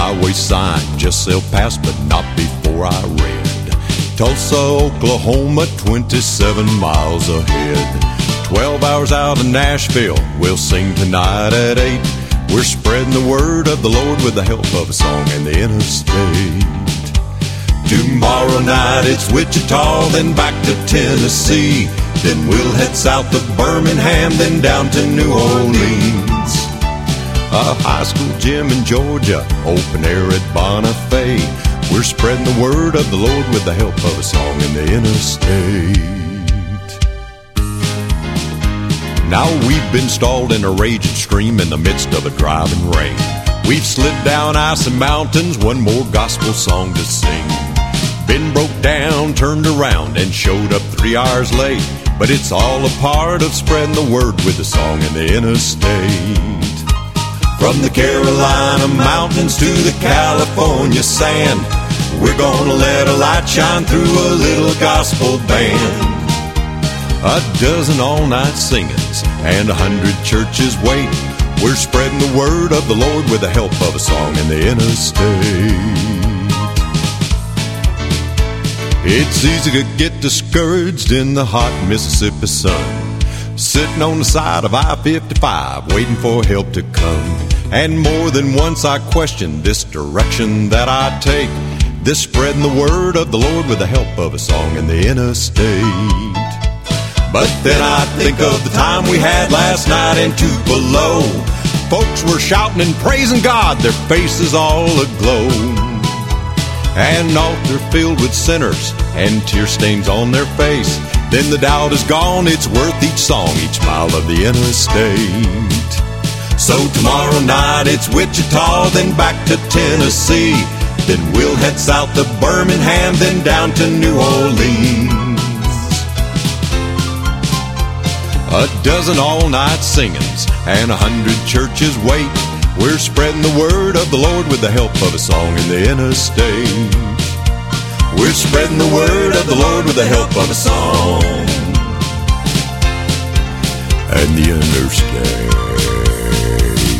highway sign just sailed past, but not before I read Tulsa, Oklahoma, 27 miles ahead. 12 hours out of Nashville, we'll sing tonight at 8. We're spreading the word of the Lord with the help of a song in the interstate. Tomorrow night it's Wichita, then back to Tennessee. Then we'll head south of Birmingham, then down to New Orleans. A high school gym in Georgia, open air at Bonifay. We're spreading the word of the Lord with the help of a song in the interstate. Now we've been stalled in a raging stream in the midst of a driving rain. We've slid down icy mountains, one more gospel song to sing. Been broke down, turned around, and showed up 3 hours late. But it's all a part of spreading the word with a song in the interstate. From the Carolina mountains to the California sand, we're gonna let a light shine through a little gospel band. A dozen all-night singings and 100 churches wait. We're spreading the word of the Lord with the help of a song in the interstate. It's easy to get discouraged in the hot Mississippi sun, sitting on the side of I-55 waiting for help to come. And more than once I questioned this direction that I take, this spreading the word of the Lord with the help of a song in the interstate. But then I think of the time we had last night in Tupelo. Folks were shouting and praising God, their faces all aglow. An altar filled with sinners and tear stains on their face. Then the doubt is gone, it's worth each song, each mile of the interstate. So tomorrow night it's Wichita, then back to Tennessee. Then we'll head south to Birmingham, then down to New Orleans. A dozen all-night singings and 100 churches wait. We're spreading the word of the Lord with the help of a song in the interstate. We're spreading the word of the Lord with the help of a song in the interstate.